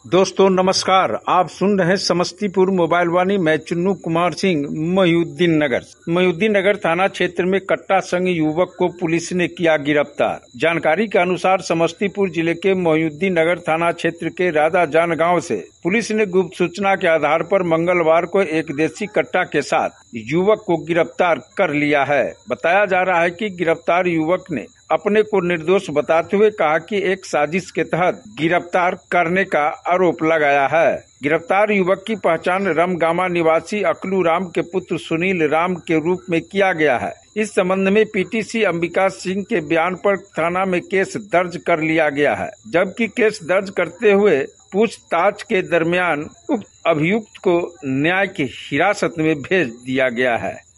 दोस्तों नमस्कार। आप सुन रहे हैं समस्तीपुर मोबाइल वाणी। मैं चुन्नू कुमार सिंह, मोहिउद्दीन नगर थाना क्षेत्र में कट्टा संग युवक को पुलिस ने किया गिरफ्तार। जानकारी के अनुसार समस्तीपुर जिले के मोहिउद्दीन नगर थाना क्षेत्र के राधा जान गाँव से पुलिस ने गुप्त सूचना के आधार पर मंगलवार को एक देसी कट्टा के साथ युवक को गिरफ्तार कर लिया है। बताया जा रहा है कि गिरफ्तार युवक ने अपने को निर्दोष बताते हुए कहा कि एक साजिश के तहत गिरफ्तार करने का आरोप लगाया है। गिरफ्तार युवक की पहचान रमगामा निवासी अकलू राम के पुत्र सुनील राम के रूप में किया गया है। इस संबंध में पीटीसी अंबिका सिंह के बयान पर थाना में केस दर्ज कर लिया गया है, जबकि केस दर्ज करते हुए पूछताछ के दरमियान उक्त अभियुक्त को न्यायिक हिरासत में भेज दिया गया है।